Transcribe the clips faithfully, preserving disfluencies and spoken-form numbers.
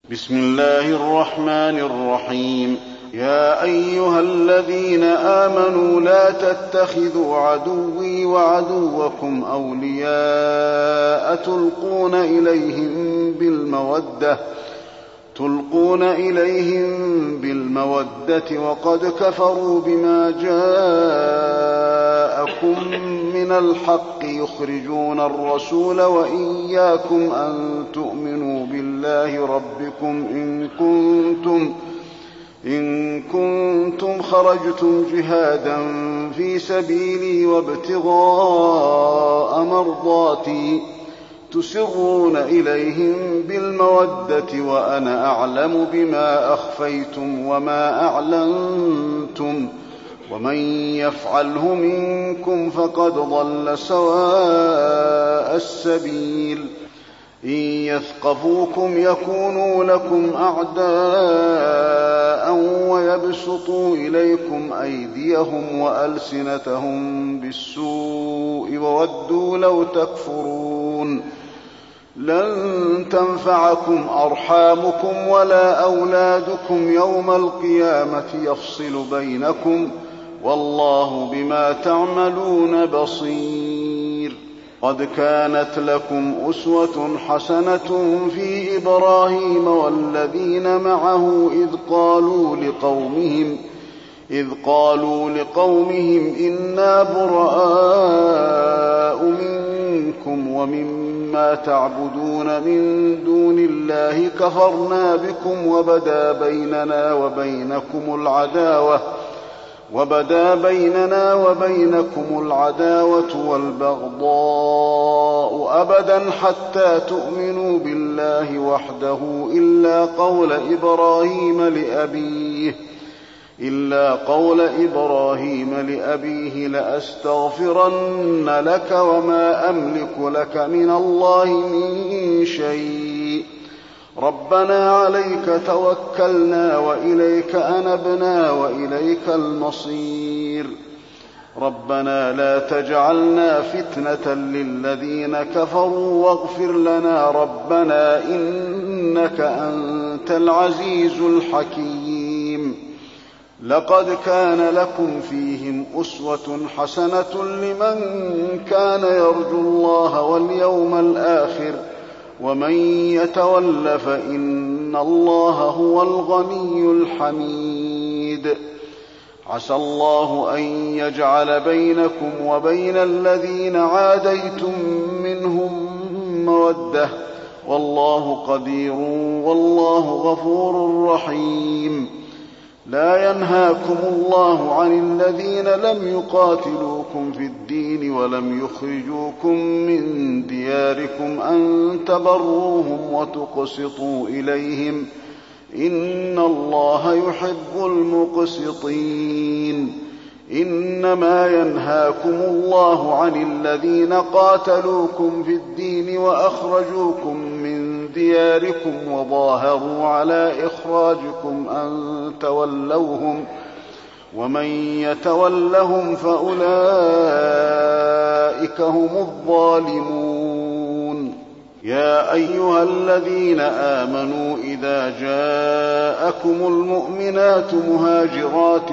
بسم الله الرحمن الرحيم. يا أيها الذين آمنوا لا تتخذوا عدوي وعدوكم أولياء تلقون إليهم بالمودة تلقون إليهم بالمودة وقد كفروا بما جاءكم من الحق يخرجون الرسول وإياكم أن تؤمنوا بالله ربكم إن كنتم إن كنتم خرجتم جهادا في سبيلي وابتغاء مرضاتي تسرون إليهم بالمودة وأنا أعلم بما أخفيتم وما أعلنتم ومن يفعله منكم فقد ضل سواء السبيل. إن يثقفوكم يكونوا لكم أعداء ويبسطوا إليكم أيديهم وألسنتهم بالسوء وودوا لو تكفرون. لن تنفعكم أرحامكم ولا أولادكم يوم القيامة يفصل بينكم والله بما تعملون بصير. قد كانت لكم أسوة حسنة في إبراهيم والذين معه إذ قالوا لقومهم إذ قالوا لقومهم إنا براء منكم ومما تعبدون من دون الله كفرنا بكم وبدا بيننا وبينكم العداوة وبدا بيننا وبينكم العداوة والبغضاء أبدا حتى تؤمنوا بالله وحده إلا قول إبراهيم لأبيه إلا قول إبراهيم لأبيه لأستغفرن لك وما أملك لك من الله من شيء ربنا عليك توكلنا وإليك أنبنا وإليك المصير. ربنا لا تجعلنا فتنة للذين كفروا واغفر لنا ربنا إنك أنت العزيز الحكيم. لقد كان لكم فيهم أسوة حسنة لمن كان يرجو الله واليوم الآخر ومن يتول فإن الله هو الغني الحميد. عسى الله أن يجعل بينكم وبين الذين عاديتم منهم مودة والله قدير والله غفور رحيم. لا ينهاكم الله عن الذين لم يقاتلوكم في الدين ولم يخرجوكم من دياركم أن تبروهم وتقسطوا إليهم إن الله يحب المقسطين. إنما ينهاكم الله عن الذين قاتلوكم في الدين وأخرجوكم من دياركم وظاهروا على إخراجكم أن تولوهم ومن يتولهم فأولئك هم الظالمون. يا أيها الذين آمنوا إذا جاءكم المؤمنات مهاجرات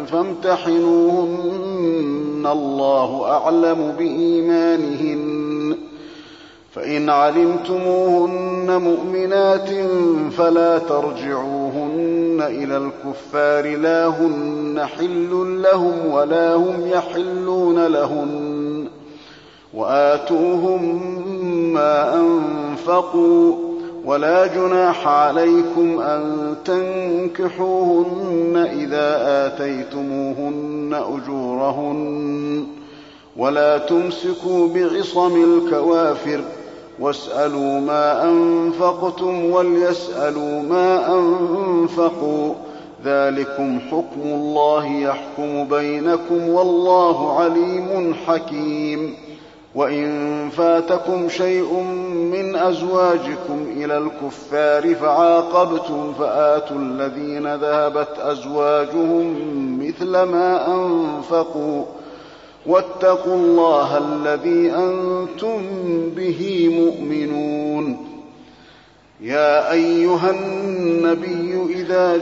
فامتحنوهن الله أعلم بإيمانهن فإن علمتموهن مؤمنات فلا ترجعوهن إلى الكفار لا هن حل لهم ولا هم يحلون لهن وآتوهم ما أنفقوا ولا جناح عليكم أن تنكحوهن إذا آتيتموهن أجورهن ولا تمسكوا بعصم الكوافر واسألوا ما أنفقتم وليسألوا ما أنفقوا ذلكم حكم الله يحكم بينكم والله عليم حكيم. وإن فاتكم شيء من أزواجكم إلى الكفار فعاقبتم فآتوا الذين ذهبت أزواجهم مثل ما أنفقوا واتقوا الله الذي أنتم به مؤمنون. يا أيها النبي إذا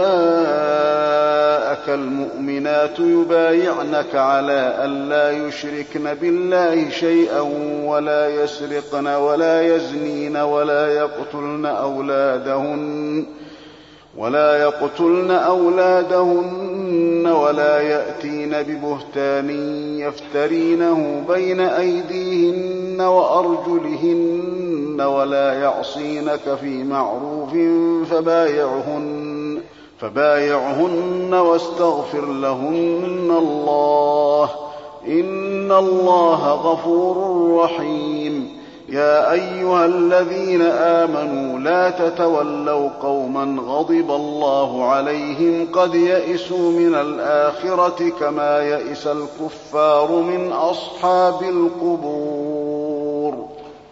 جاءك المؤمنات يبايعنك على أن لا يشركن بالله شيئا ولا يسرقن ولا يزنين ولا يقتلن أولادهن ولا يقتلن أولادهن ولا يأتين ببهتان يفترينه بين أيديهن وأرجلهن ولا يعصينك في معروف فبايعهن, فبايعهن واستغفر لهن الله إن الله غفور رحيم. يا أيها الذين آمنوا لا تتولوا قوما غضب الله عليهم قد يئسوا من الآخرة كما يئس الكفار من أصحاب القبور.